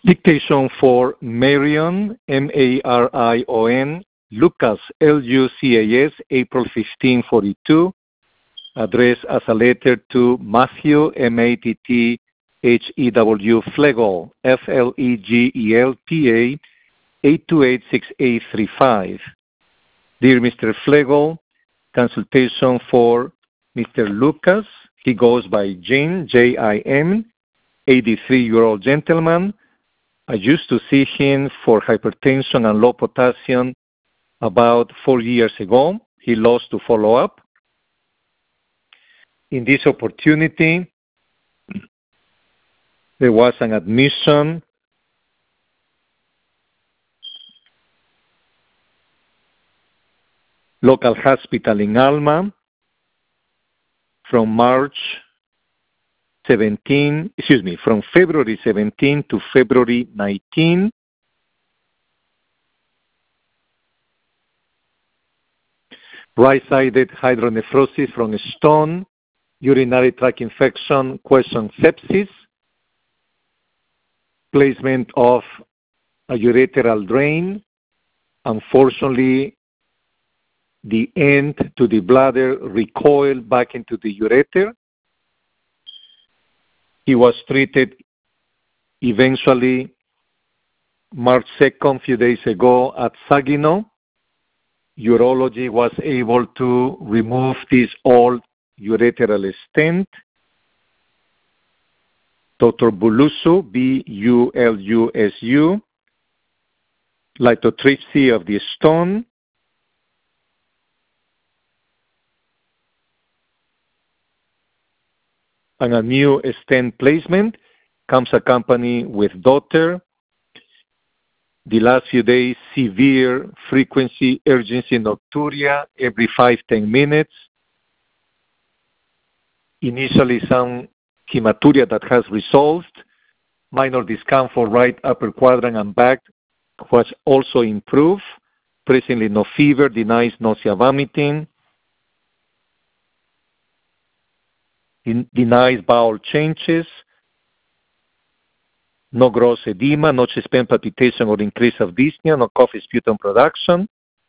Dictation for Marion, Marion, Lucas, Lucas, April 15, 42, addressed as a letter to Matthew, Matthew, Flegel, Flegel, PA, 8286835. Dear Mr. Flegel, consultation for Mr. Lucas. He goes by Jim, Jim, 83-year-old gentleman. I used to see him for hypertension and low potassium about 4 years ago. He lost to follow up. In this opportunity, there was an admission local hospital in Alma from February 17 to February 19. Right-sided hydronephrosis from a stone, urinary tract infection, question sepsis, placement of a ureteral drain. Unfortunately, the end to the bladder recoiled back into the ureter. He was treated eventually March 2nd, few days ago at Saginaw. Urology was able to remove this old ureteral stent. Dr. Bulusu, Bulusu, lithotripsy of the stone, and a new stent placement comes accompanied with daughter. The last few days, severe frequency urgency nocturia every 5-10 minutes. Initially, some hematuria that has resolved. Minor discomfort right upper quadrant and back was also improved. Presently no fever, denies nausea, vomiting. Denies bowel changes. No gross edema, no chest pain, palpitation or increase of dyspnea, no cough, sputum production.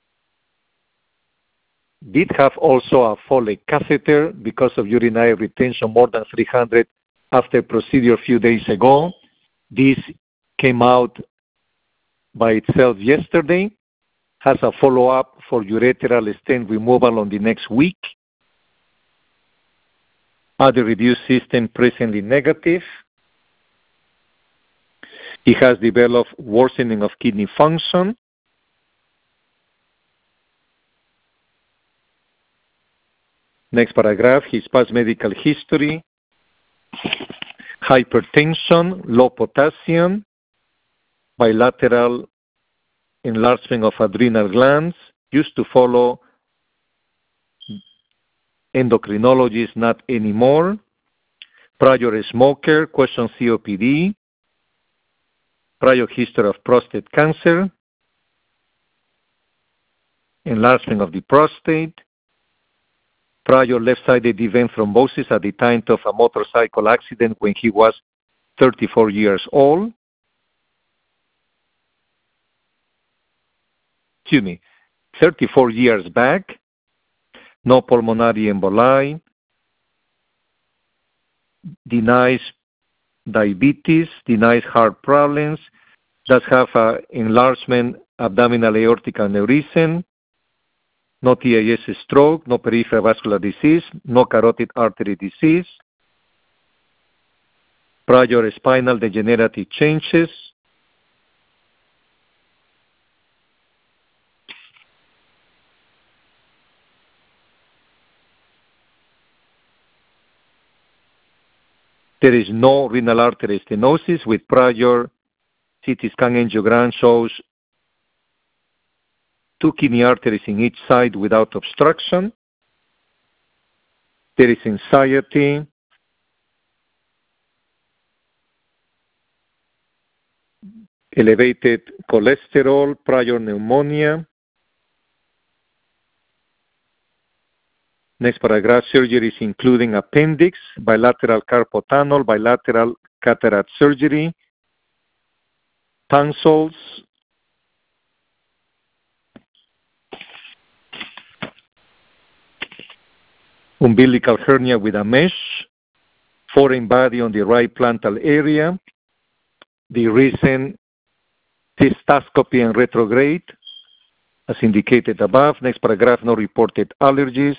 Did have also a Foley catheter because of urinary retention more than 300 after procedure a few days ago. This came out by itself yesterday. Has a follow-up for ureteral stent removal on the next week. Other reduced system presently negative. He has developed worsening of kidney function. Next paragraph, his past medical history, hypertension, low potassium, bilateral enlargement of adrenal glands, used to follow endocrinologist, not anymore, prior smoker, question COPD, prior history of prostate cancer, enlargement of the prostate, prior left-sided event thrombosis at the time of a motorcycle accident when he was 34 years old. 34 years back. No pulmonary emboli. Denies diabetes, denies heart problems, does have enlargement abdominal aortic aneurysm, no TIS stroke, no peripheral vascular disease, no carotid artery disease, prior spinal degenerative changes, there is no renal artery stenosis with prior CT scan angiogram shows 2 kidney arteries in each side without obstruction. There is anxiety, elevated cholesterol, prior pneumonia. Next paragraph, surgeries including appendix, bilateral carpal tunnel, bilateral cataract surgery, tonsils, umbilical hernia with a mesh, foreign body on the right plantar area, the recent cystoscopy and retrograde, as indicated above. Next paragraph, no reported allergies.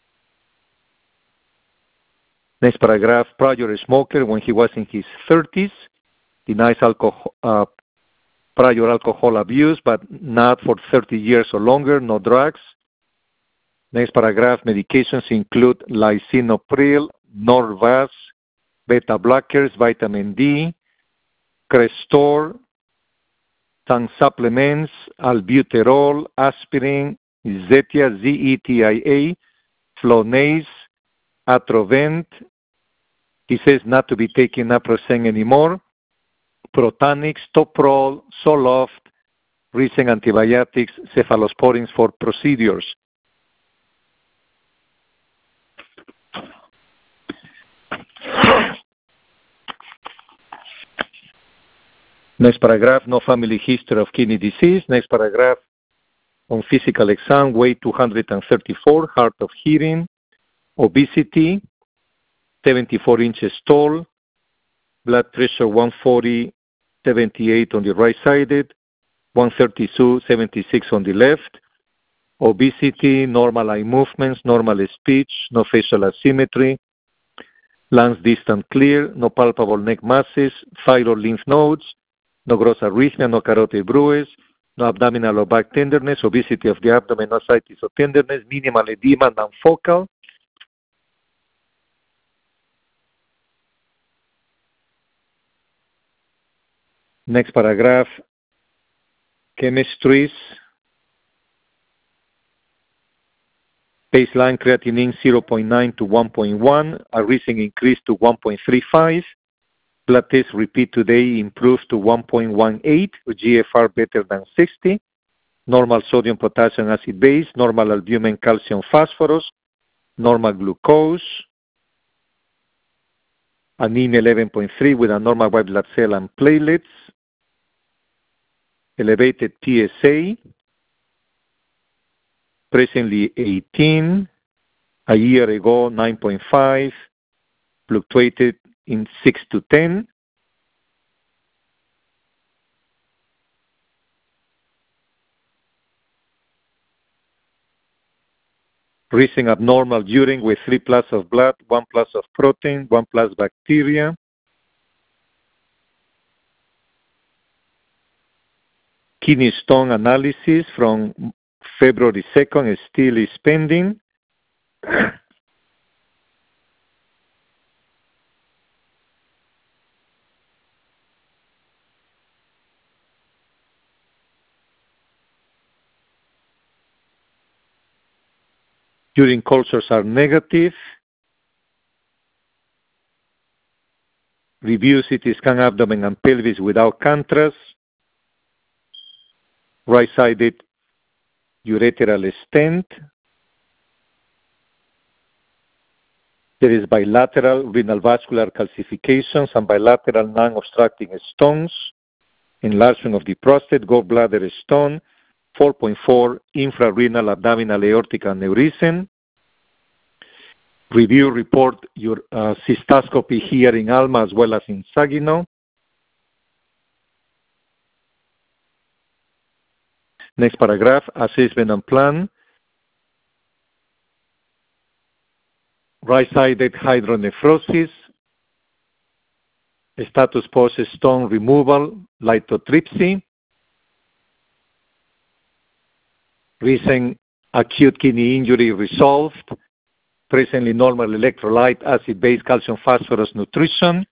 Next paragraph, prior smoker when he was in his 30s, denies prior alcohol abuse, but not for 30 years or longer, no drugs. Next paragraph, medications include lisinopril, Norvasc, beta blockers, vitamin D, Crestor, some supplements, albuterol, aspirin, Zetia, Zetia, Flonase, Atrovent. He says not to be taking naproxen anymore. Protanix, Toprol, Zoloft, recent antibiotics, cephalosporins for procedures. Next paragraph, no family history of kidney disease. Next paragraph, on physical exam, weight 234, hard of hearing, obesity, 74 inches tall, blood pressure 140/78 on the right sided, 132/76 on the left, obesity, normal eye movements, normal speech, no facial asymmetry, lungs distant clear, no palpable neck masses, thyroid lymph nodes, no gross arrhythmia, no carotid bruise, no abdominal or back tenderness, obesity of the abdomen, no ascites or tenderness, minimal edema, non-focal. Next paragraph, chemistries. Baseline creatinine 0.9 to 1.1, a recent increase to 1.35. Blood test repeat today improved to 1.18, with GFR better than 60. Normal sodium, potassium, acid base, normal albumin, calcium, phosphorus, normal glucose, anemia 11.3 with a normal white blood cell and platelets, elevated PSA, presently 18, a year ago 9.5, fluctuated in 6 to 10. Recent abnormal urine with 3 plus of blood, 1 plus of protein, 1 plus bacteria. Kidney stone analysis from February 2nd still is pending. Urine cultures are negative. Review CT scan abdomen and pelvis without contrast. Right-sided ureteral stent. There is bilateral renal vascular calcifications and bilateral non-obstructing stones, enlargement of the prostate, gallbladder stone, 4.4 infrarenal abdominal aortic aneurysm. Review report your cystoscopy here in Alma as well as in Saginaw. Next paragraph, assessment and plan. Right-sided hydronephrosis, status post stone removal, lithotripsy. Recent acute kidney injury resolved. Presently normal electrolyte, acid-base, calcium, phosphorus nutrition.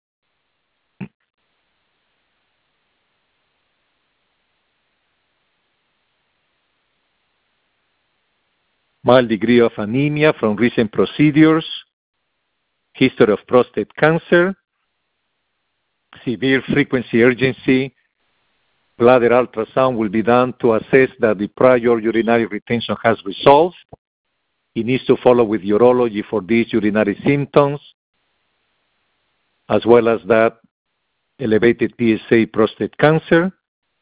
Mild degree of anemia from recent procedures. History of prostate cancer. Severe frequency urgency. Bladder ultrasound will be done to assess that the prior urinary retention has resolved. He needs to follow with urology for these urinary symptoms, as well as that elevated PSA prostate cancer.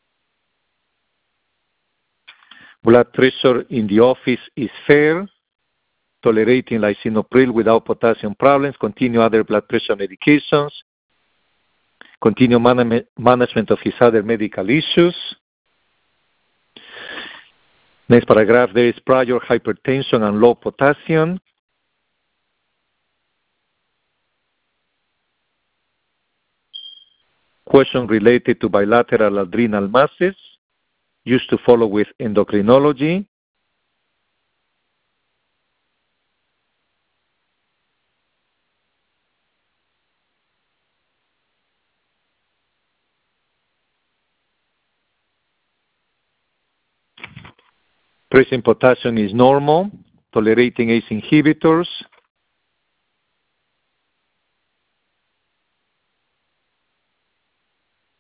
Blood pressure in the office is fair, tolerating lisinopril without potassium problems, continue other blood pressure medications, continue management of his other medical issues. Next paragraph, there is prior hypertension and low potassium. Question related to bilateral adrenal masses, used to follow with endocrinology. Present potassium is normal, tolerating ACE inhibitors.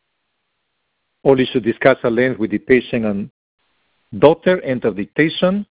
All is to discuss at length with the patient and doctor. Enter dictation.